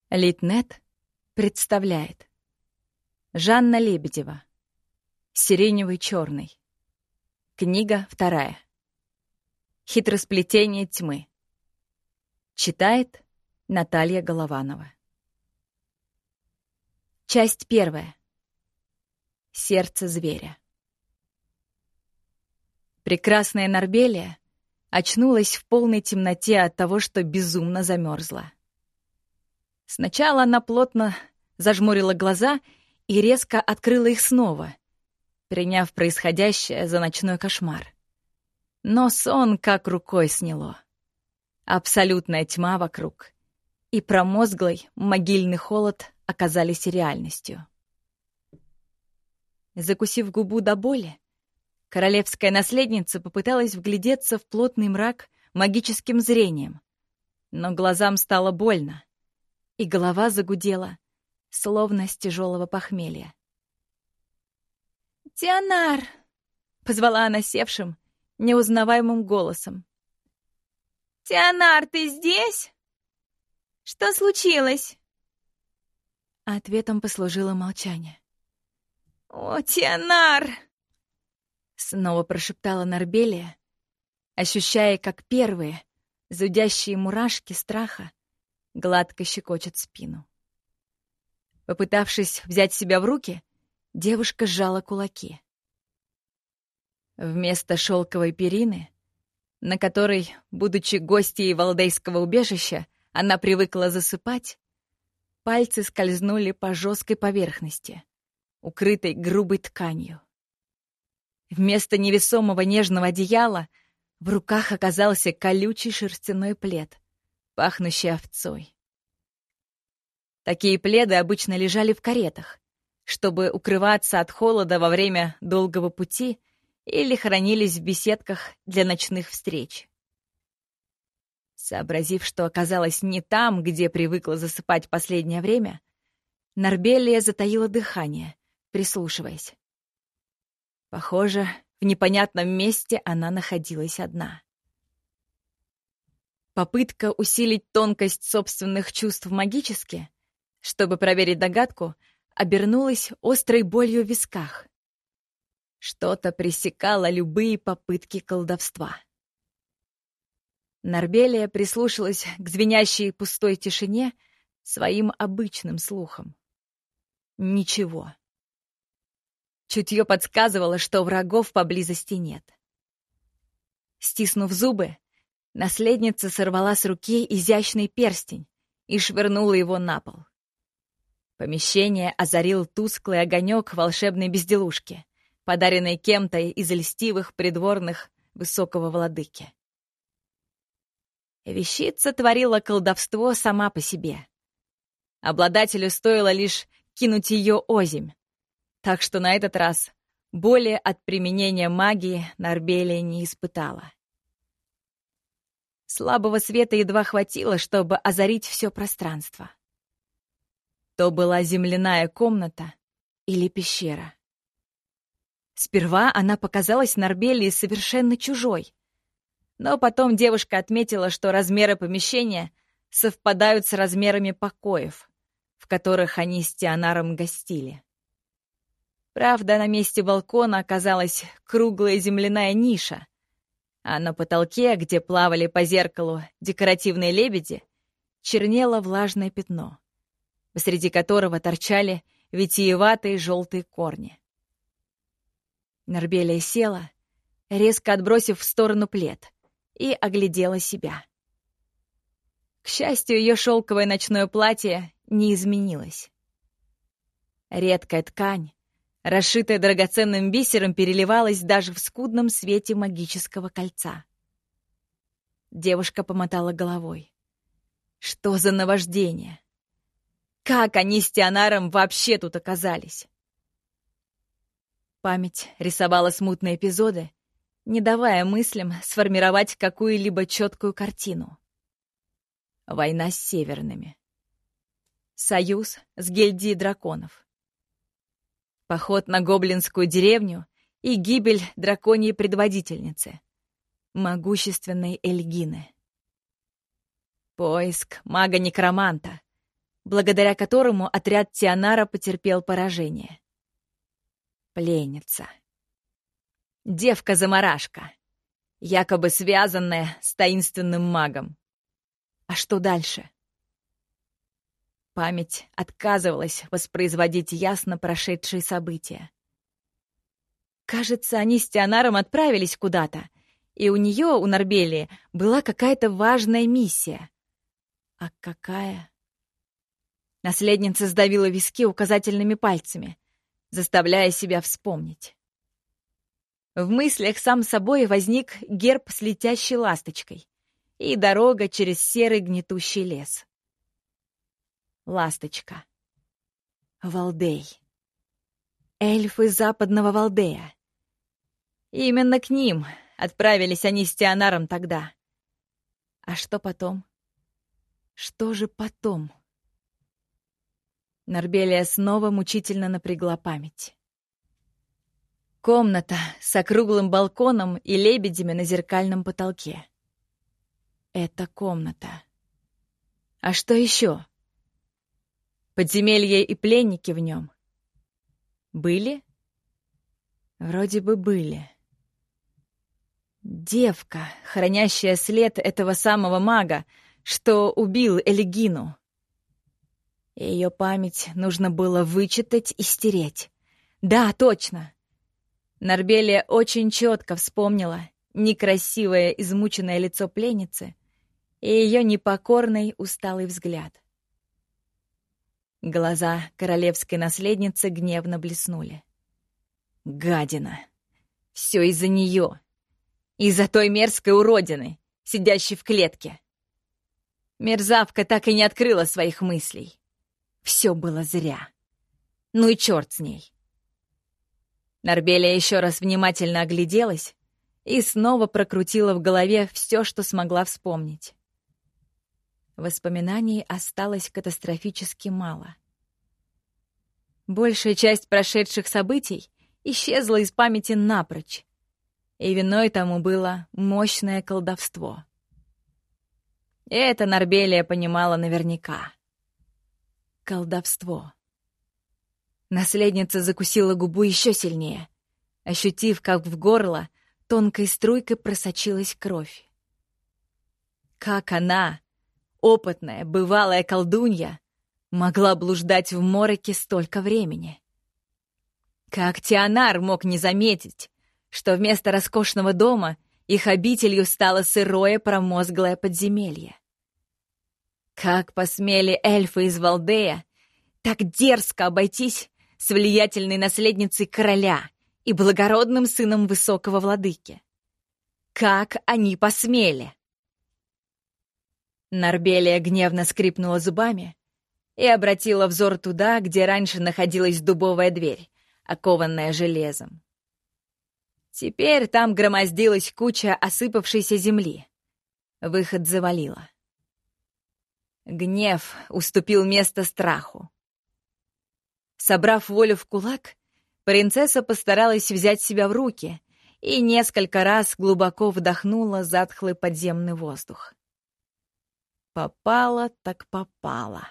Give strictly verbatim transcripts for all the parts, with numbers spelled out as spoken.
Литнет представляет Жанна Лебедева. Сиреневый черный. Книга вторая. Хитросплетение тьмы. Читает Наталья Голованова. Часть первая. Сердце зверя. Прекрасная Нарбелия очнулась в полной темноте от того, что безумно замерзла. Сначала она плотно зажмурила глаза и резко открыла их снова, приняв происходящее за ночной кошмар. Но сон как рукой сняло. Абсолютная тьма вокруг и промозглый могильный холод оказались реальностью. Закусив губу до боли, королевская наследница попыталась вглядеться в плотный мрак магическим зрением, но глазам стало больно, и голова загудела, словно с тяжелого похмелья. «Тианар!» — позвала она севшим, неузнаваемым голосом. «Тианар, ты здесь? Что случилось?» Ответом послужило молчание. «О, Тианар!» — снова прошептала Нарбелия, ощущая, как первые зудящие мурашки страха гладко щекочет спину. Попытавшись взять себя в руки, девушка сжала кулаки. Вместо шелковой перины, на которой, будучи гостьей валдейского убежища, она привыкла засыпать, пальцы скользнули по жесткой поверхности, укрытой грубой тканью. Вместо невесомого нежного одеяла в руках оказался колючий шерстяной плед, пахнущий овцой. Такие пледы обычно лежали в каретах, чтобы укрываться от холода во время долгого пути, или хранились в беседках для ночных встреч. Сообразив, что оказалась не там, где привыкла засыпать последнее время, Нарбелия затаила дыхание, прислушиваясь. Похоже, в непонятном месте она находилась одна. Попытка усилить тонкость собственных чувств магически, чтобы проверить догадку, обернулась острой болью в висках. Что-то пресекало любые попытки колдовства. Нарбелия прислушалась к звенящей пустой тишине своим обычным слухом. Ничего. Чутье подсказывало, что врагов поблизости нет. Стиснув зубы, наследница сорвала с руки изящный перстень и швырнула его на пол. Помещение озарил тусклый огонек волшебной безделушки, подаренной кем-то из льстивых придворных высокого владыки. Вещица творила колдовство сама по себе. Обладателю стоило лишь кинуть ее озимь, так что на этот раз боли от применения магии Нарбелия не испытала. Слабого света едва хватило, чтобы озарить все пространство. То была земляная комната или пещера. Сперва она показалась Нарбелии совершенно чужой, но потом девушка отметила, что размеры помещения совпадают с размерами покоев, в которых они с Тианаром гостили. Правда, на месте балкона оказалась круглая земляная ниша, а на потолке, где плавали по зеркалу декоративные лебеди, чернело влажное пятно, посреди которого торчали витиеватые желтые корни. Нарбелия села, резко отбросив в сторону плед, и оглядела себя. К счастью, ее шелковое ночное платье не изменилось. Редкая ткань, расшитая драгоценным бисером, переливалась даже в скудном свете магического кольца. Девушка помотала головой. Что за наваждение? Как они с Тианаром вообще тут оказались? Память рисовала смутные эпизоды, не давая мыслям сформировать какую-либо четкую картину. Война с северными. Союз с гильдией драконов. Поход на гоблинскую деревню и гибель драконьей предводительницы, могущественной Эльгины. Поиск мага-некроманта, благодаря которому отряд Тианара потерпел поражение. Пленница. Девка-замарашка, якобы связанная с таинственным магом. А что дальше? Память отказывалась воспроизводить ясно прошедшие события. Кажется, они с Тианаром отправились куда-то, и у нее, у Нарбелии, была какая-то важная миссия. А какая? Наследница сдавила виски указательными пальцами, заставляя себя вспомнить. В мыслях сам собой возник герб с летящей ласточкой и дорога через серый гнетущий лес. Ласточка. Валдей. Эльфы западного Валдея. Именно к ним отправились они с Тианаром тогда. А что потом? Что же потом? Нарбелия снова мучительно напрягла память. Комната с округлым балконом и лебедями на зеркальном потолке. Это комната. А что еще? Подземелье и пленники в нем. Были? Вроде бы были. Девка, хранящая след этого самого мага, что убил Элегину. Ее память нужно было вычитать и стереть. Да, точно. Нарбелия очень четко вспомнила некрасивое измученное лицо пленницы и ее непокорный усталый взгляд. Глаза королевской наследницы гневно блеснули. Гадина! Все из-за нее! Из-за той мерзкой уродины, сидящей в клетке! Мерзавка так и не открыла своих мыслей. Все было зря. Ну и черт с ней. Нарбелия еще раз внимательно огляделась и снова прокрутила в голове все, что смогла вспомнить. Воспоминаний осталось катастрофически мало. Большая часть прошедших событий исчезла из памяти напрочь, и виной тому было мощное колдовство. И это Нарбелия понимала наверняка. Колдовство. Наследница закусила губу еще сильнее, ощутив, как в горло тонкой струйкой просочилась кровь. Как она, опытная, бывалая колдунья, могла блуждать в мороке столько времени? Как Тианар мог не заметить, что вместо роскошного дома их обителью стало сырое промозглое подземелье? Как посмели эльфы из Валдея так дерзко обойтись с влиятельной наследницей короля и благородным сыном высокого владыки? Как они посмели? Нарбелия гневно скрипнула зубами и обратила взор туда, где раньше находилась дубовая дверь, окованная железом. Теперь там громоздилась куча осыпавшейся земли. Выход завалило. Гнев уступил место страху. Собрав волю в кулак, принцесса постаралась взять себя в руки и несколько раз глубоко вдохнула затхлый подземный воздух. Попала так попала.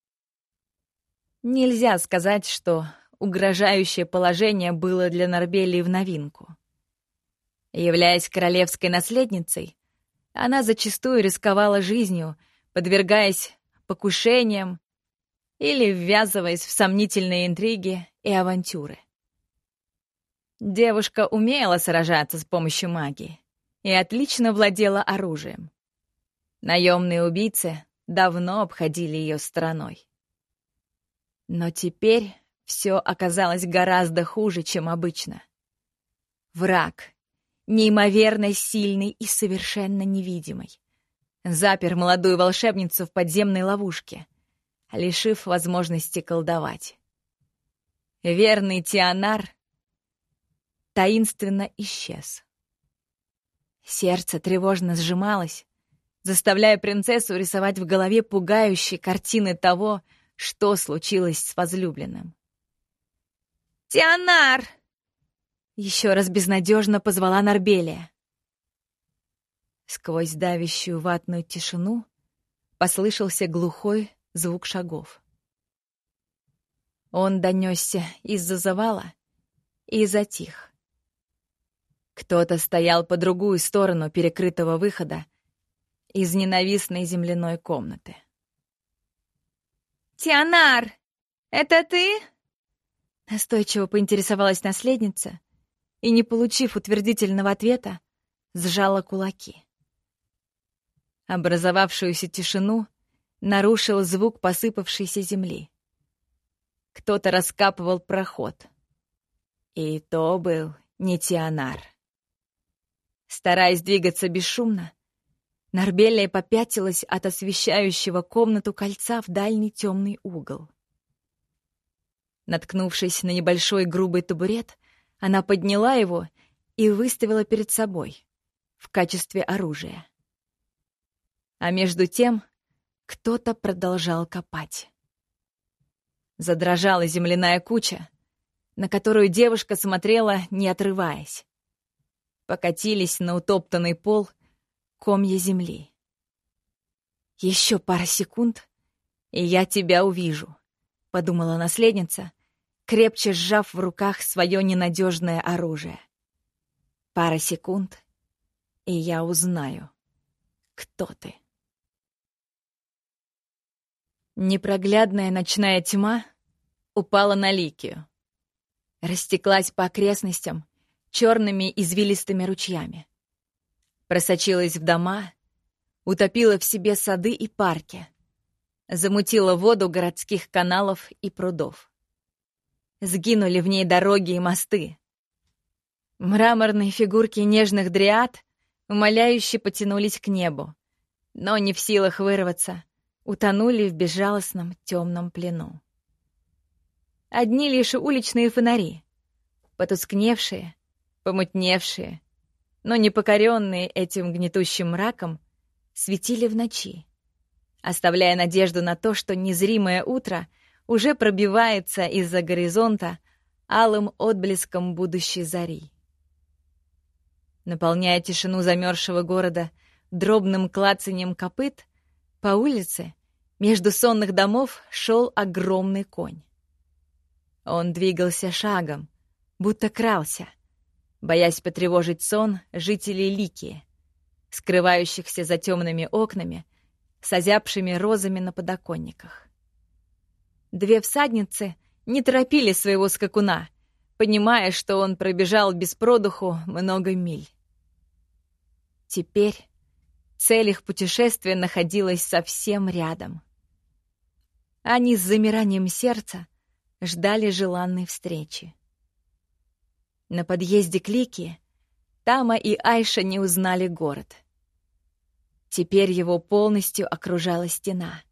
Нельзя сказать, что угрожающее положение было для Нарбелии в новинку. Являясь королевской наследницей, она зачастую рисковала жизнью, подвергаясь покушениям или ввязываясь в сомнительные интриги и авантюры. Девушка умела сражаться с помощью магии и отлично владела оружием. Наемные убийцы давно обходили ее стороной. Но теперь все оказалось гораздо хуже, чем обычно. Враг, неимоверно сильный и совершенно невидимый, запер молодую волшебницу в подземной ловушке, лишив возможности колдовать. Верный Тианар таинственно исчез. Сердце тревожно сжималось, заставляя принцессу рисовать в голове пугающие картины того, что случилось с возлюбленным. «Тианар!» — еще раз безнадежно позвала Нарбелия. Сквозь давящую ватную тишину послышался глухой звук шагов. Он донесся из-за завала и затих. Кто-то стоял по другую сторону перекрытого выхода из ненавистной земляной комнаты. «Тианар, это ты?» Настойчиво поинтересовалась наследница и, не получив утвердительного ответа, сжала кулаки. Образовавшуюся тишину нарушил звук посыпавшейся земли. Кто-то раскапывал проход. И то был не Тианар. Стараясь двигаться бесшумно, Нарбелия попятилась от освещающего комнату кольца в дальний темный угол. Наткнувшись на небольшой грубый табурет, она подняла его и выставила перед собой в качестве оружия. А между тем кто-то продолжал копать. Задрожала земляная куча, на которую девушка смотрела, не отрываясь. Покатились на утоптанный пол комья земли. «Еще пара секунд, и я тебя увижу», — подумала наследница, крепче сжав в руках свое ненадежное оружие. «Пара секунд, и я узнаю, кто ты». Непроглядная ночная тьма упала на Ликию. Растеклась по окрестностям черными извилистыми ручьями. Просочилась в дома, утопила в себе сады и парки, замутила воду городских каналов и прудов. Сгинули в ней дороги и мосты. Мраморные фигурки нежных дриад умоляюще потянулись к небу, но не в силах вырваться, утонули в безжалостном темном плену. Одни лишь уличные фонари, потускневшие, помутневшие, но не покоренные этим гнетущим мраком, светили в ночи, оставляя надежду на то, что незримое утро уже пробивается из-за горизонта алым отблеском будущей зари. Наполняя тишину замерзшего города дробным клацаньем копыт, по улице между сонных домов шел огромный конь. Он двигался шагом, будто крался, боясь потревожить сон жителей Ликии, скрывающихся за темными окнами с озябшими розами на подоконниках. Две всадницы не торопили своего скакуна, понимая, что он пробежал без продуху много миль. Теперь цель их путешествия находилась совсем рядом. Они с замиранием сердца ждали желанной встречи. На подъезде к Ликии Тама и Айша не узнали город. Теперь его полностью окружала стена.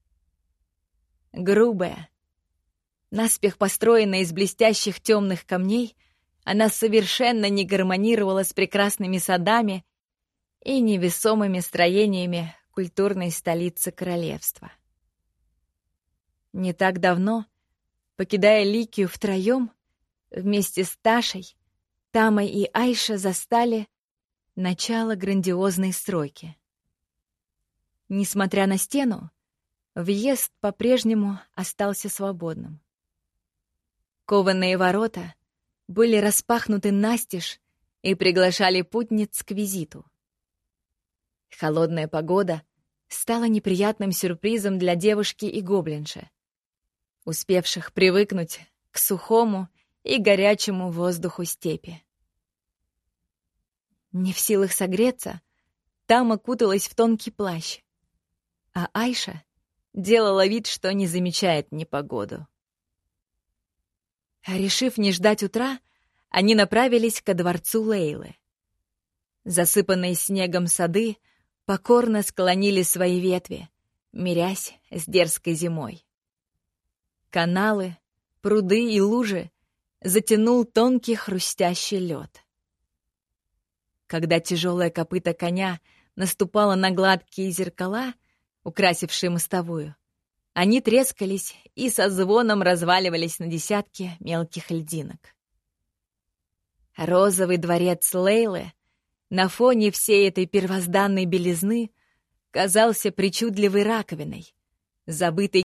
Грубая, наспех построенная из блестящих темных камней, она совершенно не гармонировала с прекрасными садами и невесомыми строениями культурной столицы королевства. Не так давно, покидая Ликию втроем, вместе с Ташей, Тамой и Айша застали начало грандиозной стройки. Несмотря на стену, въезд по-прежнему остался свободным. Кованые ворота были распахнуты настежь и приглашали путниц к визиту. Холодная погода стала неприятным сюрпризом для девушки и гоблинши, успевших привыкнуть к сухому и горячему воздуху степи. Не в силах согреться, Тама куталась в тонкий плащ, а Айша делала вид, что не замечает непогоду. Решив не ждать утра, они направились ко дворцу Лейлы. Засыпанные снегом сады покорно склонили свои ветви, мирясь с дерзкой зимой. Каналы, пруды и лужи затянул тонкий хрустящий лед. Когда тяжелое копыто коня наступало на гладкие зеркала, украсившие мостовую, они трескались и со звоном разваливались на десятки мелких льдинок. Розовый дворец Лейлы на фоне всей этой первозданной белизны казался причудливой раковиной, забытой